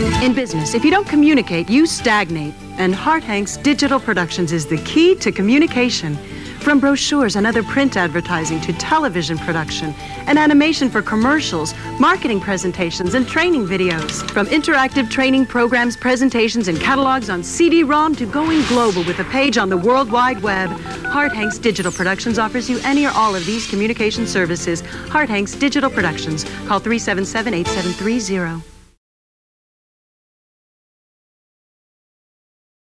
In business, if you don't communicate, you stagnate. And Hart Hanks Digital Productions is the key to communication. From brochures and other print advertising to television production and animation for commercials, marketing presentations, and training videos. From interactive training programs, presentations, and catalogs on CD-ROM to going global with a page on the World Wide Web, Hart Hanks Digital Productions offers you any or all of these communication services. Hart Hanks Digital Productions. Call 377-8730.